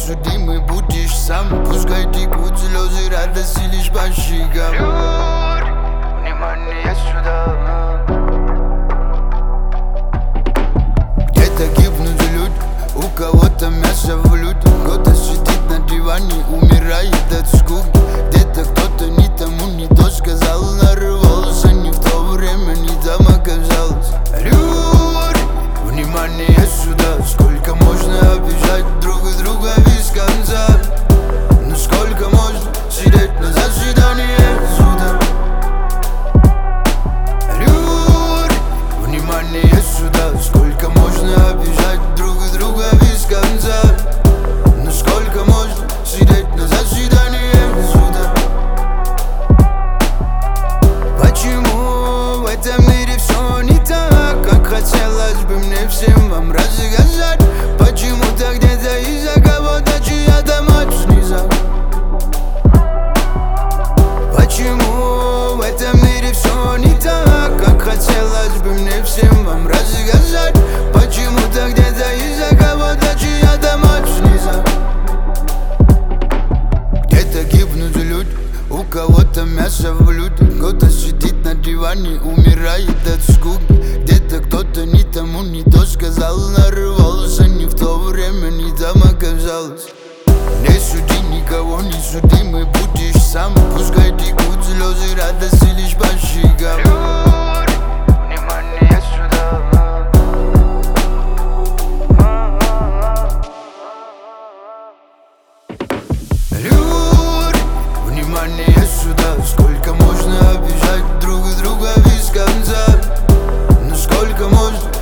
судимый будешь сам. Пускай текут слезы радости лишь по щекам. Внимание сюда. Где-то гибнут люди, у кого-то мясо в блюде. Кто-то сидит на диване, умирает от скуки. Где-то кто-то не тому, не то сказал, нарвался. Не в то время, не там оказалось. Внимание сюда. Сколько можно обижать друг друга без конца? Ну сколько можно сидеть на заседании суда? Внимание сюда. Сколько можно обижать друг друга без конца? Ну сколько можно сидеть на заседании суда? Почему в этом мире все не так, как хотелось бы мне всем вам рассказать? Почему-то где-то из-за кого-то чья-то мать снизу. Почему в этом мире все не так, как хотелось бы мне всем вам рассказать? Почему-то где-то из-за кого-то чья-то мать снизу. Где-то гибнут люди, у кого-то мясо в блюде. Кто-то сидит на диване, умирает от скуки. Где-то кто-то не тому, не то сказал, нарвался. Не в то время, не там оказалось. Не суди никого, не судимый будешь сам. Пускай текут слезы радости лишь по щекам. Внимание сюда. Внимание сюда. Сколько можно обижать друг друга без конца? Ну сколько можно